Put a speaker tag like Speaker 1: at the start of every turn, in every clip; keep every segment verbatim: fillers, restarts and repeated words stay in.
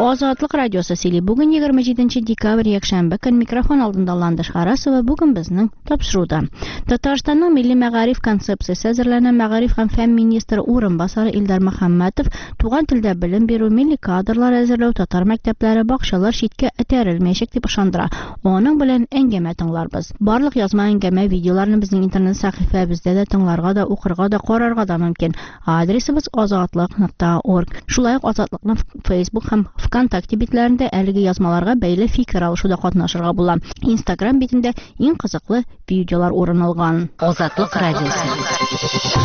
Speaker 1: Ozodlik radiosi Sili. Bugün yigirma yedinchi dekabr yakshanba kun mikrofon oldinda Landish Qarasova bugün bizning topshiruvda. Tataristonning milliy ma'arif konsepsiyasi hozirlanan ma'arif ham fan ministri o'rinbosari Ildar Muhammadov tugan tilda bilim beruv milliy kadrlar hozirlaw tatar maktablari baxshalar shitga itarilmayacak deb ishondira. Onun bilan engama tinglarmiz. Barliq yozma engama videolarini bizning internet sahifamizda da tinglarga da o'qirga da qararga da mumkin. Adresimiz ozodlik nuqta org. Shulay ozodlikning Facebook ham Vkontakte bitlərində əlgi yazmalarga bəyli fikir alışıda qatnaşırğa bulan. Instagram bitində eng qiziqli videolar o'rin olgan.
Speaker 2: Ozodlik radiosi.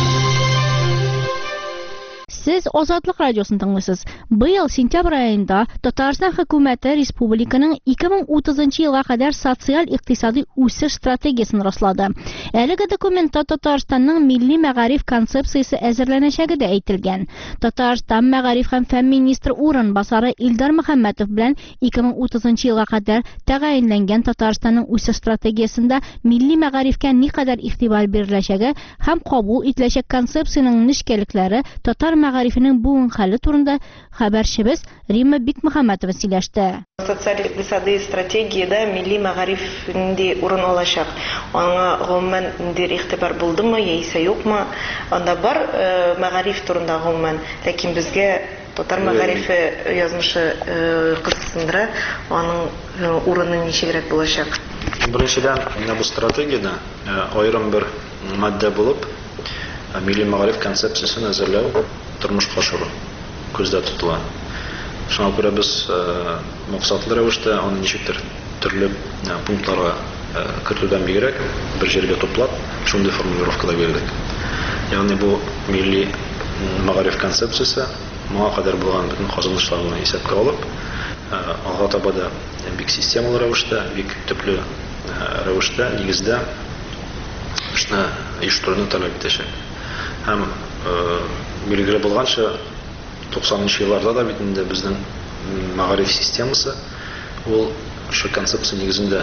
Speaker 1: Siz Ozodlik radiosini tinglaysiz. Bu yil sentyabr ayında Tatariston hukumati respublikaning ikki ming o'ttizinchi yilga qadar sotsial-iqtisodiy o'sish strategiyasini rostladi. Әлеге документта Tataristonning milliy ma'arif konsepsiyasi hozirlanishagida aytilgan. Tatariston ma'arif ham fan ministri o'rinbosari Ildar Muhammadov bilan ikki ming o'ttizinchi yilga qadar tayinlangan Tataristonning o'sish strategiyasida milliy ma'arifga niqadar e'tibor berilishagi ham qabul etilajak konsepsiyaning nishkaliklari Tatar ma'arifining bu hali turunda xabarchimiz Rimma Bikmuhammadova сөйләште.
Speaker 3: Социаль-иqtisodiy strategiyada milliy ma'arifinde o'rin olacak. Ona g'umuman der ig'tibor bo'ldimi, yoki yo'qmi? Onda бар ma'arif turunda g'umuman, lekin bizga Tatar ma'arifi yozmishi qiziqsindira, onun o'rni nechagrak bo'lacak?
Speaker 4: Birinchidan, bu strategiyada ayrim bir modda bo'lib, milliy ma'arif konsepsiyasini hozirlaw, turmushga oshirish ko'zda tutiladi. Shunga ko'ra biz maqsadli ravishda uni nechikdir turli punktlarga kirituvdan kerak bir yerga to'plab, shunday formulirovkalar berdik. Ya'ni bu milliy ma'arif konsepsiyasi moga qadar bo'lgan butun qozonishlarni hisobga olib, alga tabada big sistemalar ravishda, big turli ravishda negizda shuni uyushtirishni talab etishak. Ham belgili bo'lgancha to'qsoninchi yillarda da bitinde bizning ma'arif sistemasi ol shu konsepsiya negizida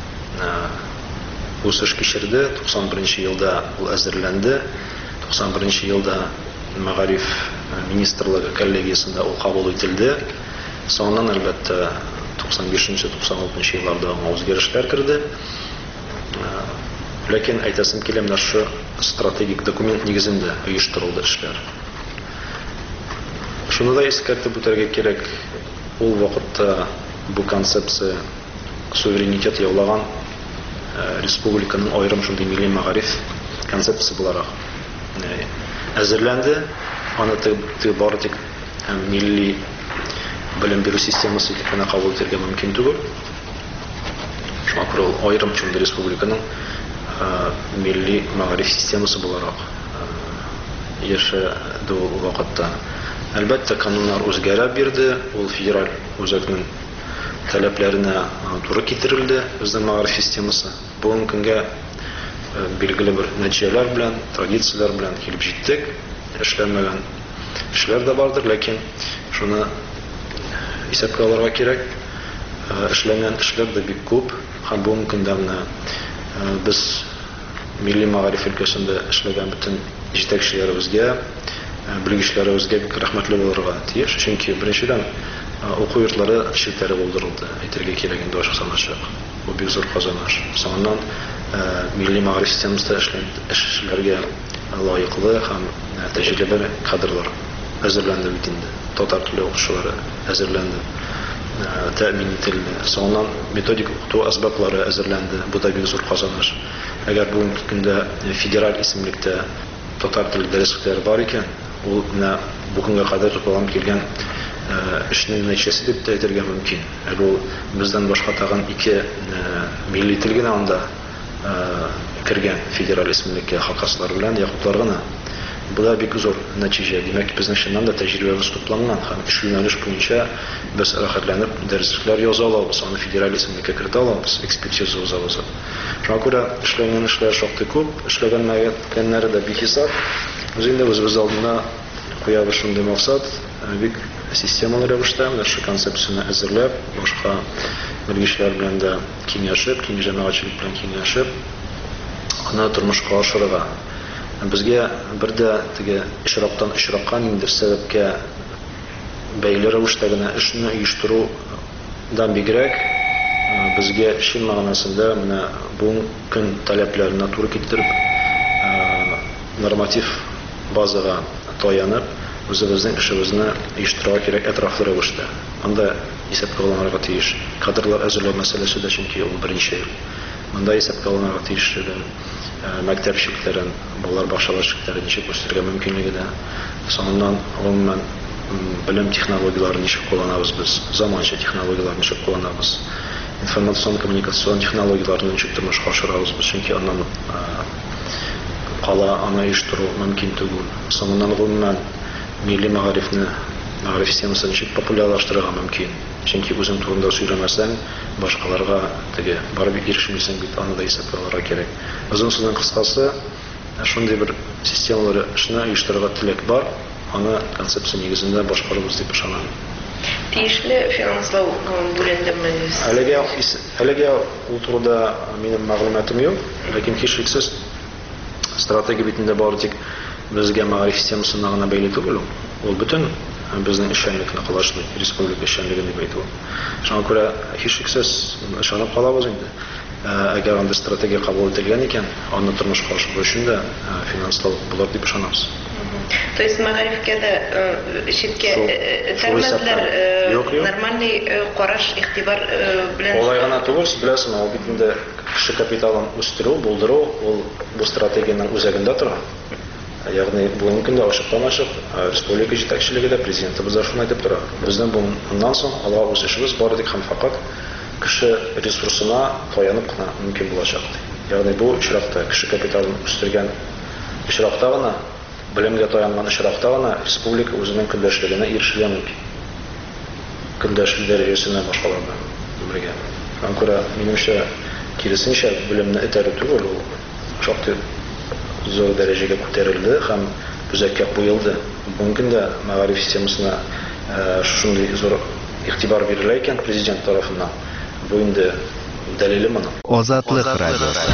Speaker 4: o'sish kechirdi. to'qson birinchi yilda u hozirlandi. to'qson birinchi yilda ma'arif ministrligi kollegiyasida u qabul etildi. So'ndan albatta to'qson beshinchi to'qson oltinchi yillarda o'zgarishlar kirdi. Lekin aytasim kelamlar shu strategik dokument negizida uyushtirildi ishlar. Shuni da eskartib o'tirga kerak, u vaqtda bu konsepsiya suverenitet yo'llagan respublikaning ayrim shunday milliy ma'arif konsepsiyasi bo'laroq hozirlandi. Uni tiboritik milliy bilim beruv sistemasi deb qabul etilgan mumkin tugul. Shunga ko'ra ayrim shunday respublikaning milliy ma'arif sistemasi bo'laroq yashadi u vaqtda. Albatta qonunlar o'zgarib berdi, u federal o'zakning talablarına to'g'ri keltirildi. Bizning ma'arif sistemasi bugungi kunga belgili bir natijalar bilan, traditsiyalar bilan kelib jetdik. Ishlanmagan ishlar da bordir, lekin shuni hisobga olishga kerak. Ishlangan ishlar da bek ko'p. Ham bugungi kunda biz milliy ma'arif ülkesinde ishlagan butun yetakchilarimizga, bilgichilarimizga rahmatli bo'lishga tiyish. Chunki birinchidan o'quv yurtlari shirklari bo'ldirildi. Aytirga kerak endi boshqa sanachiq. Bu bir zo'r qozonish. Sondan milliy ma'arif sistemasida ishlarga loyiqli ham tajribali kadrlar hozirlandi bitindi. Tatar tili o'qituvchilari hozirlandi. Ta'min etildi. Sondan metodik o'qutuv asboblari hozirlandi. Bu da bir zo'r qozonish. Agar bugungi kunda federal ismlikda tatar tili darsliklari bor ekan, u bugunga qadar to'planib kelgan ishning natijasi deb aytilga mumkin. Bu bizdan boshqa tag'in ikki milliy tilgina unda kirgan federal ismlikka xalqlar bilan yaqutlargina. Bu da bir zo'r natija. Demak, bizning shundan da tajribamiz to'plangan. Ham shu yo'nalish bo'yicha biz rohatlanib darsliklar yoza olamiz, uni federal ismlikka kirita olamiz, ekspertiza o'za olamiz. Shunga ko'ra ishlangan ishlar shoqti ko'p, ishlaganlari da behisob. O'zingda o'z oldina qo'yib shunday maqsad, bir sistemalar ravishda shu konsepsiyani hozirlab, boshqa bilgichilar bilan da kengashib, keng jamoatchilik bilan kengashib, uni turmushga oshirishga bizga birda tigi ishroqdan ishroqqa indir sababga бәйле рәвештә генә эшне оештырудан бигрәк безгә чын мәгънәсендә менә бу көн таләпләренә туры китереп норматив базага таянып үзебезнең эшебезне оештырырга кирәк әтрафлы рәвештә. Анда исәпкә алынырга тиеш кадрлар әзерләү мәсьәләсе дә, чөнки ул беренче ел. Монда исәпкә алынырга тиеш мәктәпчекләрен, балалар бакчалашчыкларын ничек үстерергә мөмкинлеге дә. Соңыннан гомумән белем технологияларын ничек кулланабыз без, заманча технологияларны ничек кулланабыз, информацион-коммуникацион технологияларны ничек тормышка ашырабыз без, чөнки аннан кала аны оештыру мөмкин түгел. Соңыннан гомумән милли мәгарифне, мәгариф системасын ничек популярлаштырырга мөмкин. Чөнки үзең турында сөйләмәсәң, башкаларга теге барып ирешмисең бит, аны да исәпкә алырга кирәк. Озын сүзнең кыскасы, шундый бер системалар эшне оештырырга теләк бар, аны концепция нигезендә башкарабыз дип ышанам.
Speaker 3: Тиешле финанслау бүлендеме?
Speaker 4: Әлегә әлегә ул турыда минем мәгълүматым юк, ләкин һичшиксез стратегия битендә бары тик безгә мәгариф системасына гына бәйле түгел. Ул бөтен безнең эшчәнлекне кылышлый, республика эшчәнлеген дип әйтү. Шуңа күрә һичшиксез ышанып калабыз инде. Әгәр анда стратегия кабул ителгән икән, аны тормышка ашыру өчен дә финанслау булыр дип ышанабыз.
Speaker 3: То есть мәгарифкә дә читкә тәрмәтләр нормальный караш, игътибар белән.
Speaker 4: Олай гына түгел, беләсең, ул бит инде кеше капиталын үстерү, булдыру, ул бу стратегияның үзәгендә тора. Ягъни бүгенге көндә ачыкланачак, республика җитәкчелеге дә, президентыбыз да шуны әйтеп тора. Безнең буннан соң алга үз эшебез бар дик һәм фақат кеше ресурсына таянып кына мөмкин булачак. Ягъни бу очракта кеше капиталын үстергән очракта гына, белемгә таянган очракта гына республика үзенең көндәшлегенә ирешергә мөмкин. Көндәшлек дәрәҗәсенә башкалардан бергә. Һәм күрә минемчә киресенчә белемне этәрү түгел, ул шактый зур дәрәҗәгә күтәрелде һәм үзәккә куелды. Бүгенге көндә мәгариф системасына шундый зур игътибар бирелә икән президент тарафыннан. Бу инде дәлиле моның.
Speaker 2: Азатлык радиосы.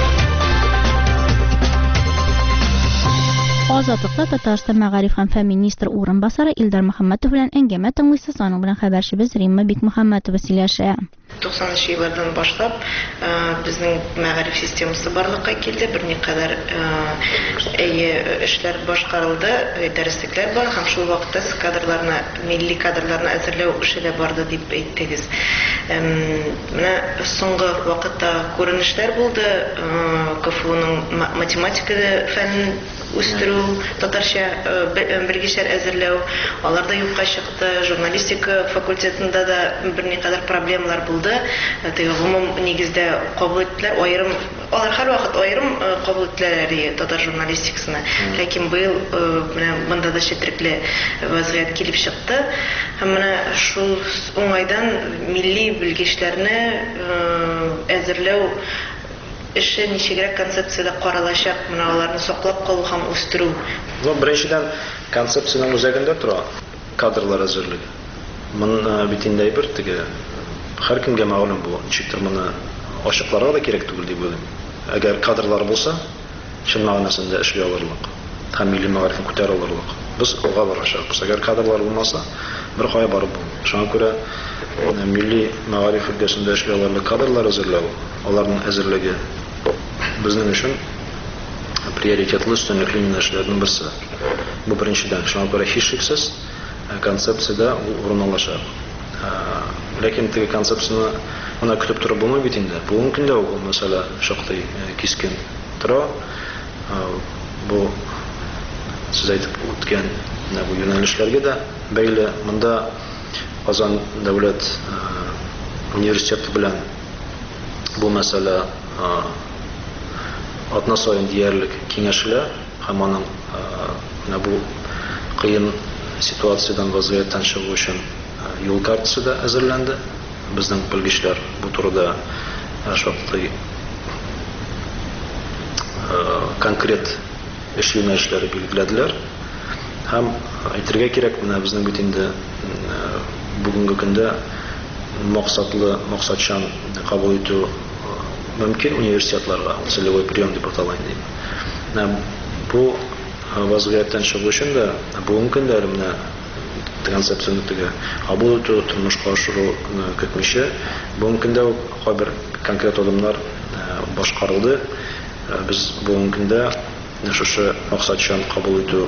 Speaker 1: Азатлыкта Татарстан мәгариф һәм фән министры урынбасары Илдар Мөхәммәтов белән әңгәмә тыңлыйсыз, аның белән хәбәрчебез Римма Бикмөхәммәтова сөйләшә.
Speaker 3: туксанынчы еллардан башлап безнең мәгариф системасы барлыкка килде, берникадәр әйе эшләр башкарылды, дәреслекләр бар һәм шул вакытта кадрларны, милли кадрларны әзерләү эше дә барды дип әйттегез. Менә соңгы вакытта күренешләр булды, КФУның математика фәнен үстерү, татарча белгечләр әзерләү, алар да юкка чыкты, журналистика факультетында да берникадәр проблемалар булды. Теге гомум нигездә кабул иттеләр, аерым, алар һәрвакыт аерым кабул иттеләр татар журналистикасына. Ләкин быел менә монда да четерекле вазгыять килеп чыкты. Һәм менә шул уңайдан милли белгечләрне әзерләү эше ничегрәк концепцияда каралачак, менә аларны саклап калу һәм үстерү.
Speaker 4: Бу беренчедән концепциянең үзәгендә тора кадрлар әзерлеге. Моны бит инде әйбер теге һәркемгә мәгълүм бу. Ничектер моны ачыкларга да кирәк түгел дип уйлыйм. Әгәр кадрлар булса, чын мәгънәсендә эшли алырлык һәм милли мәгарифне күтәрә алырлык. Без алга барачакбыз. Әгәр кадрлар булмаса, бер кая барып булмый. Шуңа күрә милли мәгариф өлкәсендә эшли алырлык кадрлар әзерләү, аларның әзерлеге безнең өчен приоритетлы өстенлекле юнәлешләрнең берсе. Бу беренчедән. Шуңа күрә һичшиксез концепцияда урын алачак. Ләкин теге концепцияны моны көтеп торып булмый бит инде. Бүгенге көндә ул мәсьәлә шактый кискен тора. Бу сез әйтеп үткән бу юнәлешләргә дә бәйле. Монда Казан дәүләт университеты белән бу мәсьәлә атна саен диярлек киңәшелә һәм аның бу кыен ситуациядан вазгыятьтән чыгу өчен юл картасы да әзерләнде. Безнең белгечләр бу турыда шактый конкрет эш юнәлешләре билгеләделәр. Һәм әйтергә кирәк, менә безнең бит инде бүгенге көндә максатлы, максатчан кабул итү мөмкин университетларга, целевой прием дип аталган. Бу вазгыятьтән чыгу өчен дә бүгенге көндә менә концепцияны теге кабул итү, тормышка ашыру көтмичә, бүгенге көндә кайбер конкрет адымнар башкарылды. Без бүгенге көндә шушы максатчан кабул итү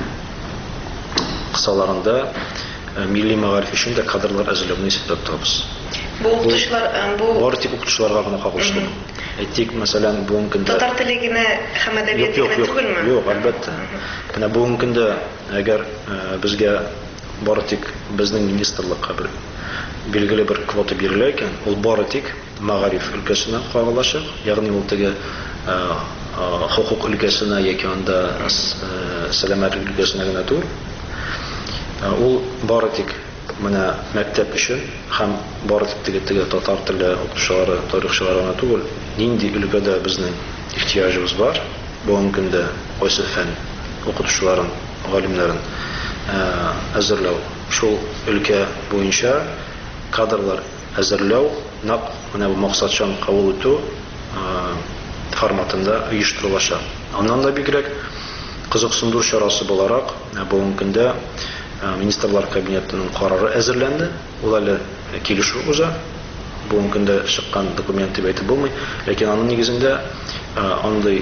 Speaker 4: кысаларында милли мәгариф өчен дә кадрлар әзерләүне исәпкә тотабыз.
Speaker 3: Бу укытучылар бу
Speaker 4: бар тик укытучыларга гына кагылышлы. Әйтик, мәсәлән, бүгенге көндә
Speaker 3: татар теле генә һәм әдәбияты генә түгелме?
Speaker 4: Юк, әлбәттә. Менә бүгенге көндә әгәр безгә бары тик безнең министрлыкка бер билгеле бер квота бирелә икән, ул бары тик мәгариф өлкәсенә кагылачак, ягъни ул теге хукук өлкәсенә яки анда сәламәтлек өлкәсенә генә түгел. Ул бары тик менә мәктәп өчен һәм бары тик теге теге татар теле укытучылары, тарихчылары гына түгел, нинди өлкәдә безнең ихтияҗыбыз бар, бүгенге көндә кайсы фән укытучыларын, галимнәрен әзерләү, шул өлкә буенча кадрлар әзерләү, нәкъ менә бу максатчан кабул итү форматында оештырылачак. Аннан да бигрәк кызыксындыру чарасы буларак, бүгенге көндә Министрлар кабинетының карары әзерләнде. Ул әле килешү уза. Бүгенге көндә чыккан документ дип әйтеп булмый, ләкин аның нигезендә андый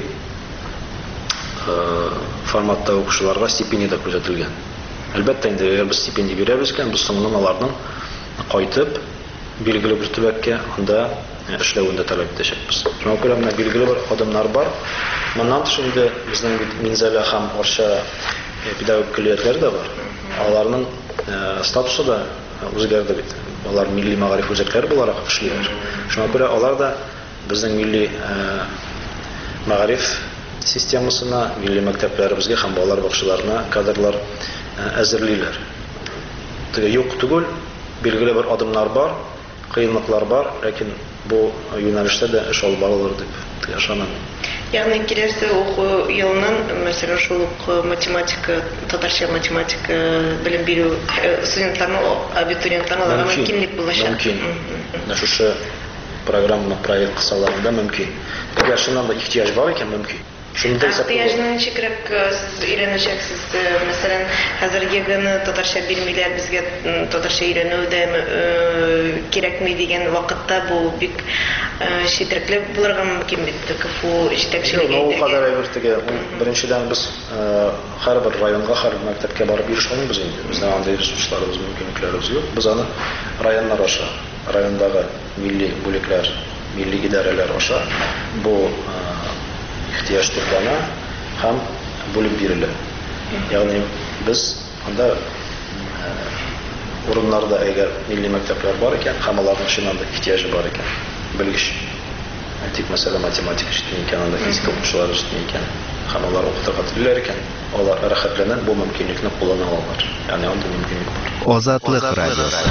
Speaker 4: форматта укучыларга стипендия да күзәтелгән. Әлбәттә, инде эгәр без стипендия бирәбез икән, без соңыннан аларның кайтып билгеле бер төбәккә анда эшләвен дә таләп итәчәкбез. Шуңа күрә менә билгеле бер адымнар бар. Моннан тыш инде безнең Минзәлә һәм Арча педагог коллегалары да бар. Аларның статусы да үзгәрде бит. Алар милли мәгариф үзәкләре буларак эшлиләр. Шуңа күрә алар да безнең милли мәгариф системасына, милли мәктәпләребезгә һәм балалар бакчаларына кадрлар әзерлиләр. Теге юк түгел, билгеле бер адымнар бар, кыенлыклар бар, ләкин бу юнәлештә дә эш алып барылыр дип ышанам.
Speaker 3: Ягъни киләсе уку елның, мәсәлән, шул ук математика, татарча математика белем бирү студентларның, абитуриентларның аларга мөмкинлек булачак.
Speaker 4: Мөмкин. Менә шушы программа проект кысаларында мөмкин. Әгәр шуннан да ихтияҗ бар икән, мөмкин. Шунда
Speaker 3: ихтияҗны ничекрак өйрәнәчәксез? Мәсәлән, хәзерге генә татарча бирмиләр, безгә татарча өйрәнү дә кирәкми дигән вакытта бу бик четерекле булырга мөмкин бит. КФУ җитәкчелеге.
Speaker 4: Ул кадәр әйбер теге, беренчедән без һәрбер районга, һәрбер мәктәпкә барып бириш алмыйбыз инде. Безнең андый ресурсларыбыз, мөмкинлекләребез юк. Без аны районнар аша, райондагы милли бүлекләр, милли идарәләр аша бу ихтияҗ туплана һәм бүлеп бирелә. Ягъни без анда урыннарда әгәр милли мәктәпләр бар икән, һәм аларның чыннан да ихтияҗы бар икән, белгеч, тик мәсәлән математика җитми икән, анда физика укучылары җитми икән, һәм алар укытырга телиләр икән, алар рәхәтләнеп бу мөмкинлекне куллана алалар. Ягъни андый мөмкинлек бар.
Speaker 2: Азатлык радиосы.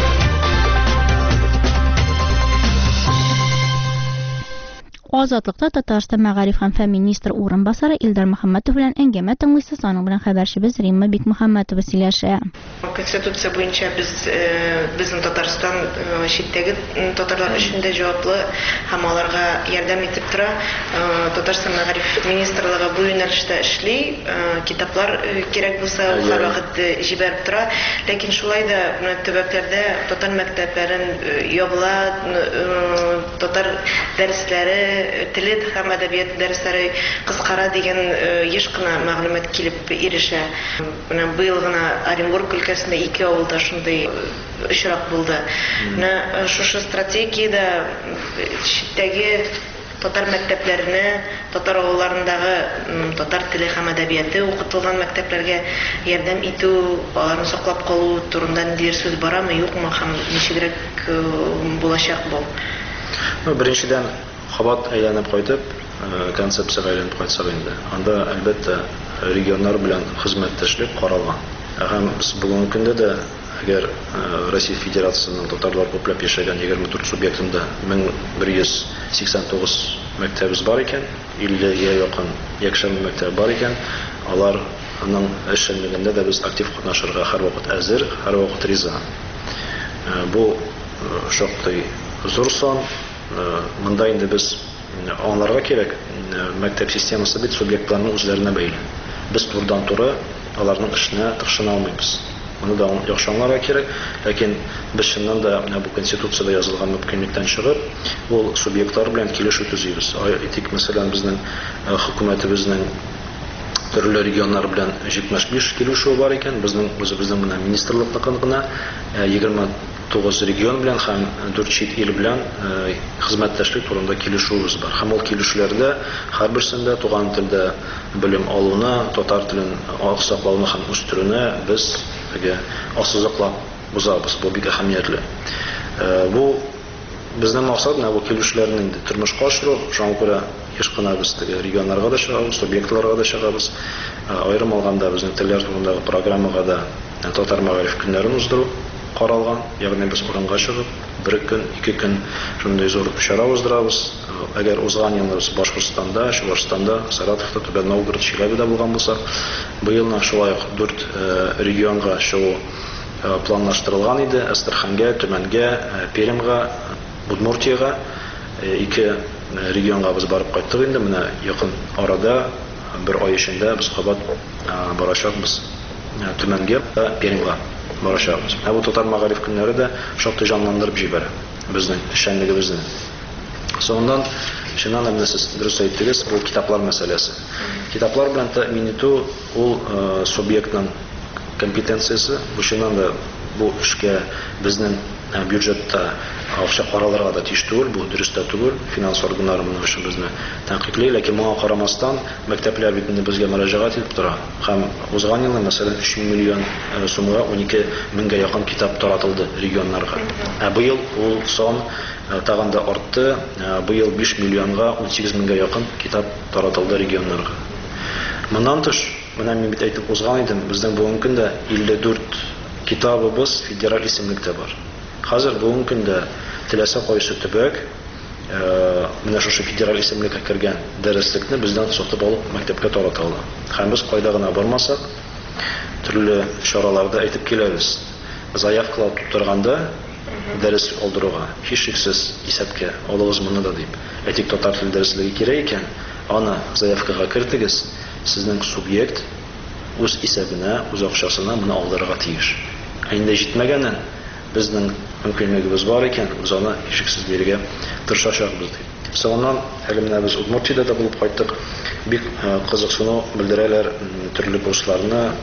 Speaker 1: Азатлыкта Татарстан мәгариф һәм фән министры урынбасары Илдар Мөхәммәтов белән әңгәмә тыңлыйсыз, аның белән хәбәрчебез Римма Бикмөхәммәтова сөйләшә.
Speaker 3: Конституция буенча без безнең Татарстан читтәге татарлар өчен дә җаваплы һәм аларга ярдәм итеп тора. Татарстан мәгариф министрлыгы бу юнәлештә эшли, китаплар кирәк булса һәрвакыт җибәреп тора. Ләкин шулай да төбәкләрдә татар мәктәпләрен ябыла, татар дәресләре, теле һәм әдәбият дәресләре кыскара дигән еш кына мәгълүмат килеп ирешә. Менә быел гына Оренбург өлкәсендә ике авылда шундый очрак булды. Менә шушы стратегиядә читтәге татар мәктәпләренә, татар авылларындагы татар теле һәм әдәбияты укытылган мәктәпләргә ярдәм итү, аларны саклап калу турында нидер сүз барамы, юкмы һәм ничегрәк булачак бу?
Speaker 4: Беренчедән кабат әйләнеп кайтып, концепцияга әйләнеп кайтсак инде. Анда әлбәттә регионнар белән хезмәттәшлек каралган. Һәм без бүгенге көндә дә әгәр Россия Федерациясының татарлар күпләп яшәгән егерме дүрт субъектында мең бер йөз сиксән тугыз мәктәбез бар икән, иллегә якын якшәмбе мәктәбе бар икән, аларның эшчәнлегендә дә без актив катнашырга һәрвакыт әзер, һәрвакыт риза. Бу шактый зур сан. Монда инде без аңларга кирәк, мәктәп системасы бит субъектларның үзләренә бәйле. Без турыдан-туры аларның эшенә тыкшына алмыйбыз. Моны да яхшы аңларга кирәк. Ләкин без чыннан да бу конституциядә язылган мөмкинлектән чыгып, ул субъектлар белән килешү төзибез. Әйтик, мәсәлән, безнең хөкүмәтебезнең төрле регионнар белән җитмеш биш килешү бар икән. Безнең үзебезнең менә министрлыкның гына егерме тугыз регион белән һәм дүрт чит ил белән хезмәттәшлек турында килешүбез бар. Һәм ул килешүләрдә һәрберсендә туган телдә белем алуны, татар телен саклауны һәм үстерүне без ассызыклап узабыз. Бу бик әһәмиятле. Бу безнең максат менә бу килешүләрне инде тормышка ашыру. Шуңа күрә еш кына без регионнарга да чыгабыз, субъектларга да чыгабыз. Аерым алганда безнең телләр турындагы программага да татар мәгариф көннәрен уздыру каралган. Ягъни без урынга чыгып, бер көн, ике көн шундый зур чара уздырабыз. Әгәр узган елны без Башкортстанда, Чувашстанда, Саратовта, Түбән Новгород, Чиләбедә булган булсак, быелны шулай ук дүрт регионга чыгу планлаштырылган иде. Әстерхангә, Төмәнгә, Перемгә, Удмуртиягә ике регионга без барып кайттык инде. Менә якын арада бер ай эчендә без кабат барачакбыз Төмәнгә, Перемгә барачакбыз. Бу татар мәгариф көннәре дә шактый җанландырып җибәрә безнең эшчәнлегебезне. Соңыннан чыннан да сез дөрес әйттегез, бу китаплар мәсьәләсе. Китаплар белән тәэмин итү ул субъектның компетенциясе. Бу чыннан да бу эшкә безнең бюджетта акча каралырга да тиеш түгел, бу дөрес тә түгел. Финанс органнары моны эшен безне тәнкыйтьли, ләкин моңа карамастан мәктәпләр бит инде безгә мөрәҗәгать итеп тора. Һәм узган елны мәсәлән өч миллион сумга унике меңгә якын китап таратылды регионнарга. Ә быел ул сан тагын да артты. Быел биш миллионга он сигез меңгә якын китап таратылды регионнарга. Моннан тыш, менә мин бит әйтеп узган идем, безнең бүгенге көндә илле дүрт китабыбыз федераль исемлектә бар. Хәзер бүгенге көндә теләсә кайсы төбәк менә шушы федераль исемлеккә кергән дәреслекне бездән сатып алып мәктәпкә тарата ала. Һәм без кайда гына бармасак, төрле чараларда әйтеп киләбез. Заявкалар тутырганда дәрес алдыруга һичшиксез исәпкә алыгыз моны да дип. Әйтик, татар теле дәреслеге кирәк икән, аны заявкага кертегез. Сезнең субъект үз исәбенә, үз акчасына моны алдырырга тиеш. Инде җитмәгәннән безнең мөмкинлегебез бар икән, без аны һичшиксез бирергә тырышачакбыз дип. Соңыннан әле менә без Удмуртиядә дә булып кайттык. Бик кызыксыну белдерәләр төрле курсларны,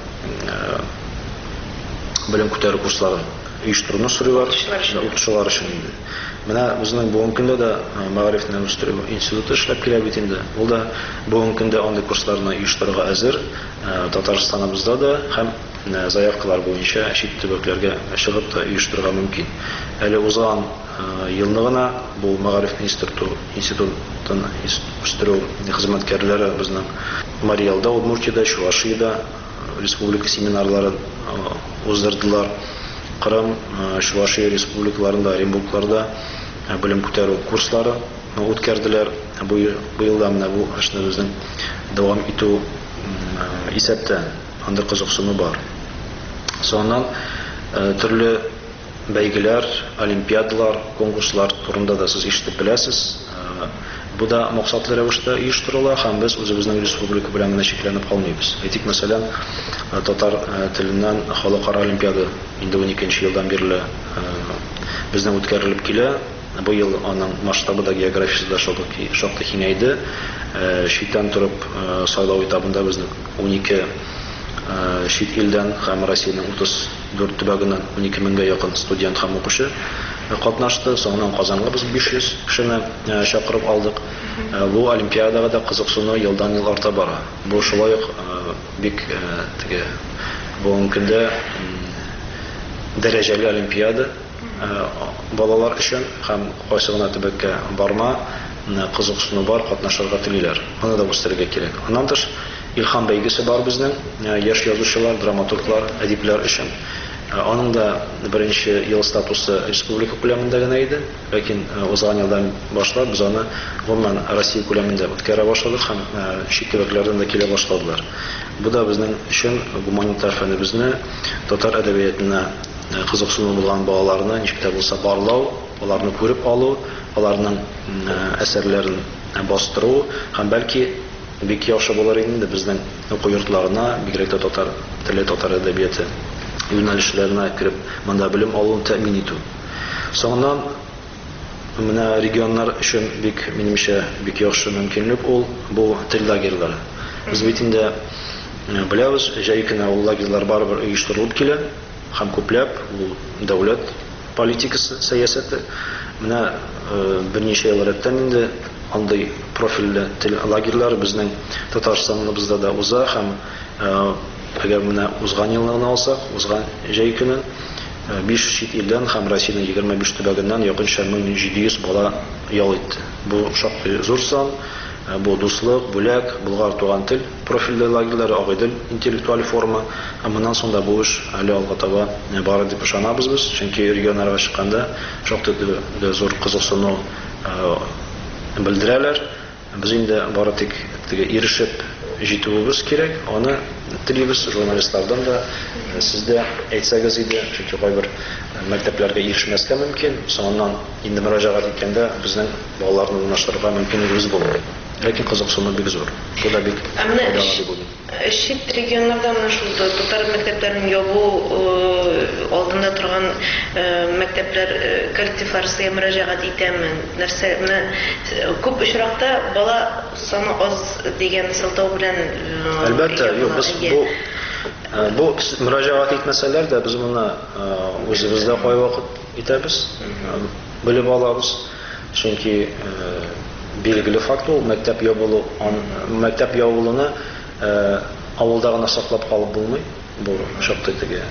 Speaker 4: белем күтәрү курсларын оештыруны сорыйлар укытучылар өчен инде. Менә безнең бүгенге көндә дә мәгарифне үстерү институты эшләп килә бит инде. Ул да бүгенге көндә андый курсларны оештырырга әзер. Татарстаныбызда да һәм заявкалар буенча чит төбәкләргә чыгып та оештырырга мөмкин. Әле узган елны гына бу мәгарифне институтын үстерү хезмәткәрләре безнең Мариэлда, Удмуртиядә, Чувашиядә республика семинарларын уздырдылар. Кырым, Чувашия республикаларында, Оренбургларда белем күтәрү курслары үткәрделәр. Бу елда менә бу эшне безнең дәвам итү исәптә анда кызыксыну бар. Соңыннан төрле бәйгеләр, олимпиадалар, конкурслар турында да сез ишетеп беләсез. Бу да максатлы рәвештә оештырыла һәм без үзебезнең республика белән генә чикләнеп калмыйбыз. Әйтик, мәсәлән, татар теленнән халыкара олимпиада инде уникенче елдан бирле безнең үткәрелеп килә. Бу ел аның масштабы да географиясы да шактый киңәйде. Читтән торып сайлау этабында безнең унике чит илдән һәм Россиянең утыз дүрт төбәгеннән унике меңгә якын студент һәм укучы катнашты. Соңыннан Казанга без биш йөз кешене чакырып алдык. Бу олимпиадага да кызыксыну елдан ел арта бара. Бу шулай ук бик теге бүгенге көндә дәрәҗәле олимпиада балалар өчен һәм кайсы гына төбәккә барма кызыксыну бар, катнашырга телиләр. Моны да үстерергә кирәк. Аннан тыш Илһам бәйгесе бар безнең яшь язучылар, драматурглар, әдипләр өчен. Аның да беренче ел статусы республика күләмендә генә иде, ләкин узган елдан башлап без аны гомумән Россия күләмендә үткәрә башладык һәм чит төбәкләрдән да килә башладылар. Бу да безнең өчен гуманитар фәнебезне, татар әдәбиятына кызыксыну булган балаларны ничек тә булса барлау, аларны күреп алу, аларның әсәрләрен бастыру һәм бәлки бик яхшы булыр инде безнең уку йортларына, бигрәк тә татар теле, татар әдәбияты юнәлешләренә кереп, монда белем алуын тәэмин итү. Соңыннан менә регионнар өчен бик минемчә бик яхшы мөмкинлек ул бу тел лагерьлары. Без бит инде беләбез, җәй көне ул лагерьлар барыбер оештырылып килә, һәм күпләп ул дәүләт политикасы, сәясәте. Менә берничә ел рәттән инде андый профильле тел лагерьлары безнең Татарстаныбызда да уза, һәм әгәр менә узган елны алсак, узган җәй көнен биш чит илдән һәм Россиянең егерме биш төбәгеннән якынча мең җиде йөз бала ял итте. Бу шактый зур сан, бу дуслык, бүләк, Болгар туган тел профильле лагерьлары, Агыйдел интеллектуаль форма. Моннан соң да бу эш әле алга таба бары дип ышанабыз без, чөнки регионнарга чыкканда шактый зур кызыксыну белдерәләр. Без инде бары тик ирешеп җитүебез кирәк. Аны телибез журналистлардан да, сез дә әйтсәгез иде, чөнки кайбер мәктәпләргә ирешмәскә мөмкин. Соңыннан инде мөрәҗәгать иткәндә безнең балаларны урнаштырырга мөмкинлегебез булмый. Ләкин кызыксыну бик зур. Бу да бик
Speaker 3: чит регионнарда менә шул татар мәктәпләрен ябу алдында торган мәктәпләр коллективларына мөрәҗәгать итәме? Нәрсә менә күп очракта бала саны аз дигән сылтау белән
Speaker 4: әлбәттә, юк, без бу бу мөрәҗәгать итмәсәләр дә без моны үзебездә кайвакыт итәбез, белеп алабыз. Чөнки билгеле факт ул мәктәп ябылу, мәктәп ябылуны авылда гына саклап калып булмый. Бу шактый теге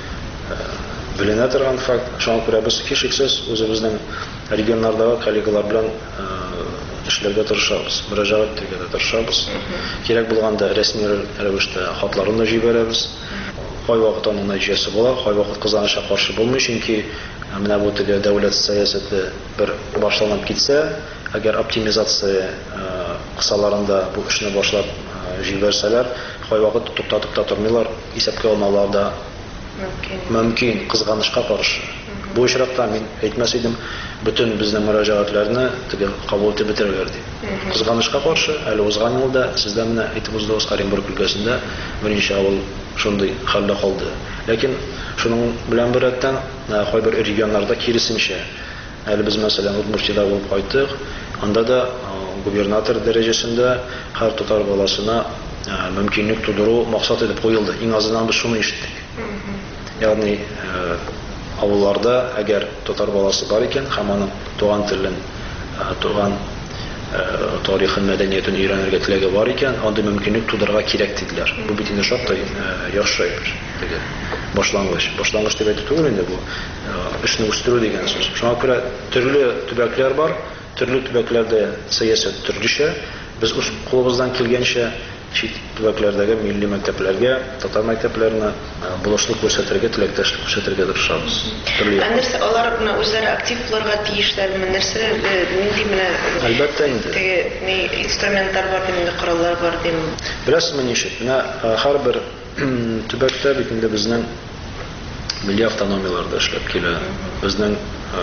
Speaker 4: беленә торган факт. Шуңа күрә без кишексез үзебезнең регионнардагы коллегалар белән эшләргә тырышабыз, мөрәҗәгать итәргә тырышабыз. Кирәк булганда рәсми рәвештә хатларын да җибәрәбез. Кайвакыт аның нәтиҗәсе була, кайвакыт кызганычка каршы булмый, чөнки менә бу теге дәүләт сәясәте бер башланып китсә, әгәр оптимизация кысаларында бу эшне башлап җибәрсәләр, кайвакыт туктатып та тормыйлар, исәпкә алмаулар да мөмкин, кызганычка каршы. Бу очракта мин әйтмәс идем, бөтен безнең мөрәҗәгатьләрне теге кабул итеп бетерәләр дип. Кызганычка каршы, әле узган елда сездә менә әйтеп уздыгыз, Оренбург өлкәсендә берничә авыл шундый хәлдә калды. Ләкин шуның белән беррәттән кайбер регионнарда киресенчә, әле без мәсәлән Удмуртиядә булып кайттык, анда да губернатор дәрәҗәсендә һәр татар баласына мөмкинлек тудыру максат итеп куелды. Иң азыннан без шуны ишеттек. Ягъни авылларда әгәр татар баласы бар икән, һәм аның туган телен, туган тарихын, мәдәниятен өйрәнергә теләге бар икән, андый мөмкинлек тудырырга кирәк диделәр. Бу бит инде шактый яхшы теге башлангыч. Башлангыч дип әйтү түгел инде бу. Эшне үстерү дигән сүз. Шуңа күрә төрле төбәкләр бар, төрле төбәкләрдә сәясәт төрлечә. Без үз кулыбыздан килгәнчә чит төбәкләрдәге милли мәктәпләргә, татар мәктәпләренә булышлык күрсәтергә, теләктәшлек күрсәтергә тырышабыз.
Speaker 3: Нәрсә алар менә үзләре актив булырга тиешләрме? Нәрсә нинди менә
Speaker 4: әлбәттә инде
Speaker 3: теге инструментлар бар дип, инде кораллар бар дип.
Speaker 4: Беләсезме ничек? Менә һәрбер төбәктә бит инде безнең милли автономияларда эшләп килә. Безнең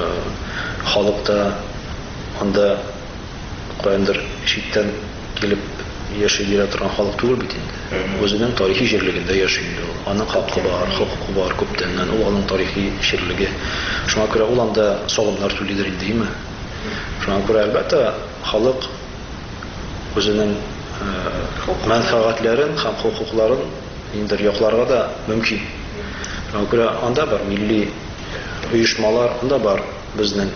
Speaker 4: халыкта анда каяндыр читтән килеп яши бирә торган халык түгел бит инде. Үзенең тарихи җирлегендә яши инде ул. Аның хакы бар, хокукы бар күптәннән. Ул аның тарихи җирлеге. Шуңа күрә ул анда сагымнар түлидер инде, диме? Шуңа күрә әлбәттә халык үзенең мәнфәгатьләрен һәм хокукларын инде якларга да мөмкин. Шуңа күрә анда бар милли оешмалар, анда бар безнең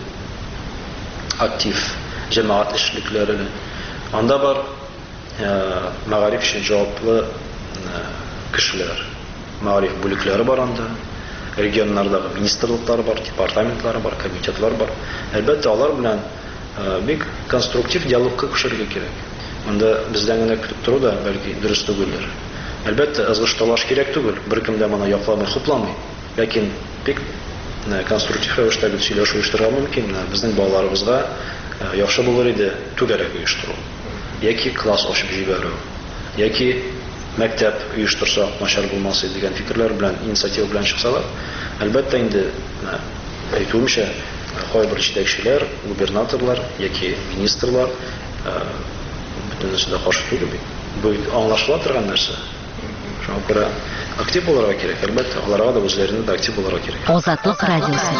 Speaker 4: актив җәмәгать эшлекләре. Анда бар мәгариф өчен җаваплы кешеләр, мәгариф бүлекләре бар анда, регионнардагы министрлыклар бар, департаментлар бар, комитетлар бар. Әлбәттә алар белән бик конструктив диалогка күчәргә кирәк. Анда бездән генә көтеп тору да бәлки дөрес түгелдер. Әлбәттә ызгыш талаш кирәк түгел, беркем дә моны якламый, хупламый. Ләкин бик конструктив рәвештә бит сөйләшү оештырырга мөмкин. Безнең балаларыбызга яхшы булыр иде түгәрәк оештыру. Яки класс ачып җибәрү, яки мәктәп оештырсак начар булмас иде дигән фикерләр белән, инициатива белән чыксалар, әлбәттә инде әйтүемчә, кайбер җитәкчеләр, губернаторлар яки министрлар бөтенесе дә каршы түгел бит. Бу аңлашыла торган нәрсә. Шуңа күрә актив булырга кирәк. Әлбәттә, аларга да үзләренә дә актив булырга кирәк.
Speaker 2: Азатлык радиосы.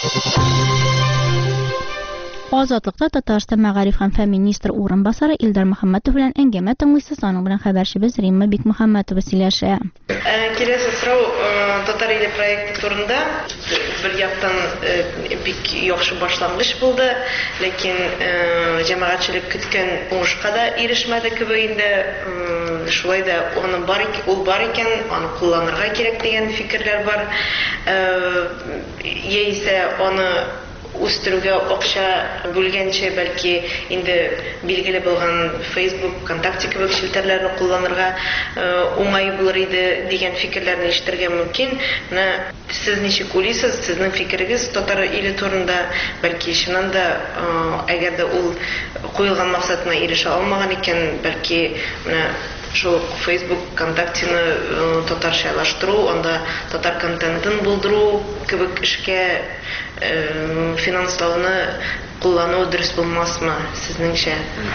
Speaker 1: Азатлыкта Татарстан мәгариф һәм фән министры урынбасары Илдар Мөхәммәтов белән әңгәмә тыңлыйсыз, аның белән хәбәрчебез Римма Бикмөхәммәтова сөйләшә.
Speaker 3: Киләсе сорау Татар иле проекты турында бер яктан бик яхшы башлангыч булды, ләкин җәмәгатьчелек көткән уңышка да ирешмәде кебек инде. Шулай да аны бар ул бар икән, аны кулланырга кирәк дигән фикерләр бар. Яисә аны үстерүгә акча бүлгәнчә бәлки инде билгеле булган Facebook, ВКонтакте кебек челтәрләрне кулланырга уңай булыр иде дигән фикерләрне ишетергә мөмкин. Менә сез ничек уйлыйсыз? Сезнең фикерегез Татар иле турында бәлки чыннан да әгәр дә ул куелган максатына ирешә алмаган икән, бәлки менә шул Facebook, ВКонтактены татарчалаштыру, анда татар контентын булдыру кебек эшкә финанслауны куллану дөрес булмасмы сезнеңчә?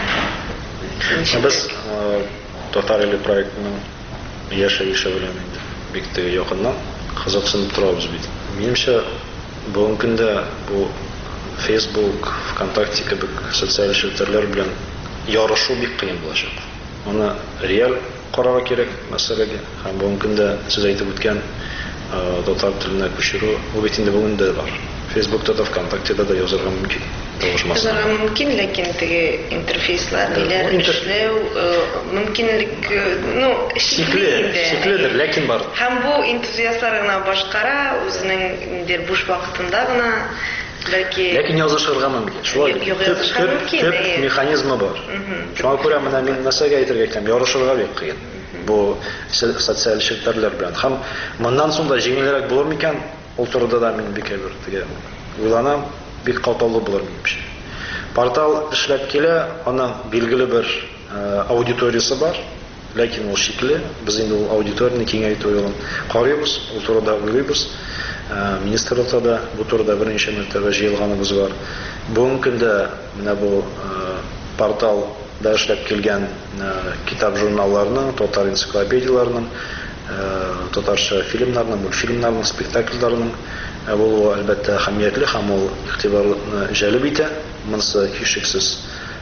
Speaker 4: Без Татар иле проектының яшәеше белән инде бик тә якыннан кызыксынып торабыз бит. Минемчә, бүгенге көндә бу Facebook, ВКонтакте кебек социаль челтәрләр белән ярышу бик кыен булачак. Аны реаль карарга кирәк мәсьәләгә. Һәм бүгенге көндә сез әйтеп үткән татар теленә күчерү, ул бит инде бүген дә бар. Facebook'ta da, ВКонтакте'да да язарга мөмкин.
Speaker 3: Язарга мөмкин, ләкин теге интерфейслар, ниләр эшләү мөмкинлек, ну,
Speaker 4: шикледер, ләкин бар.
Speaker 3: Һәм бу энтузиастлар гына башкара, үзенең индер буш вакытында гына бәлки
Speaker 4: ләкин язышырга мөмкин. Шулай төп механизмы бар. Шуңа күрә менә мин нәрсәгә әйтергә икән, ярышырга бик кыен. Бу социаль челтәрләр белән. Һәм моннан соң да җиңелрәк булыр микән? Ул турыда да мин бик әйбер теге уйланам, бик каталлы булыр минемчә. Портал эшләп килә, аның билгеле бер аудиториясы бар, ләкин ул шикле. Без инде ул аудиторияны киңәйтү юлын карыйбыз, ул турыда уйлыйбыз. Министрлыкта да бу турыда берничә мәртәбә җыелганыбыз бар. Бүгенге көндә менә бу портал да эшләп килгән китап журналларның, татар энциклопедияләренең, татарча фильмнарның, мультфильмнарның, спектакльләрнең булуы әлбәттә әһәмиятле һәм ул игътибарны җәлеп итә. Монысы һичшиксез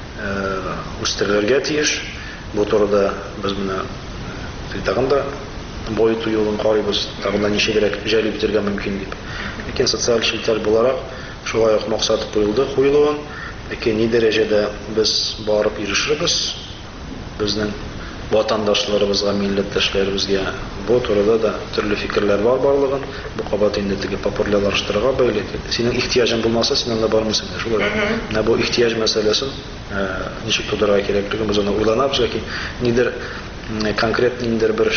Speaker 4: үстерергә тиеш. Бу турыда без менә тагын да бойту юлын карыйбыз, тагын да ничегрәк җәлеп итәргә мөмкин дип. Ләкин социаль челтәр буларак шулай ук максат куелды, куелуын, ләкин ни дәрәҗәдә без барып ирешербез, безнең ватандашларыбызга, милләттәшләребезгә бу турыда да төрле фикерләр бар барлыгын. Бу кабат инде теге популярлаштырырга бәйле. Синең ихтияҗың булмаса, син анда бармыйсың. Шулай. Менә бу ихтияҗ мәсьәләсен ничек тудырга кирәклеген без аны уйланабыз, яки нидер конкрет ниндер бер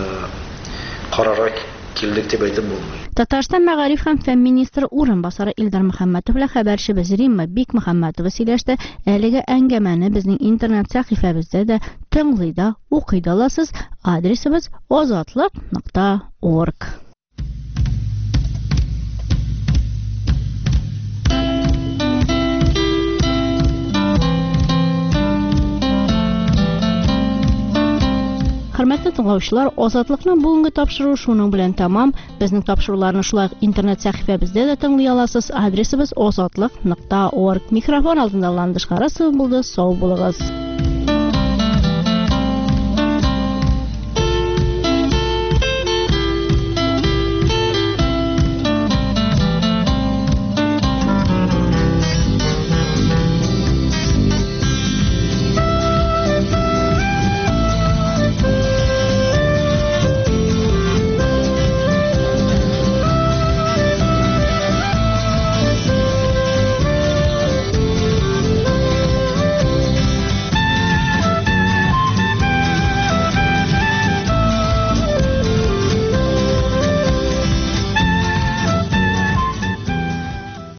Speaker 4: карарга килдек дип әйтеп булмый.
Speaker 1: Татарстан мәгариф һәм фән министры урынбасары Илдар Мөхәммәтов белән хәбәрчебез Римма Бикмөхәммәтова сөйләште. Әлеге әңгәмәне безнең интернет сәхифәбездә дә тыңлый да, укый да аласыз. Адресыбыз азатлык нокта орг. Хөрмәтле тыңлаучылар, Азатлыкның бүгенге тапшыруы шуның белән тәмам. Безнең тапшыруларны шулай интернет сәхифәбездә дә тыңлый аласыз. Адресыбыз азатлык нокта орг. Микрофон алдында Ландыш Харасова булды. Сау булыгыз.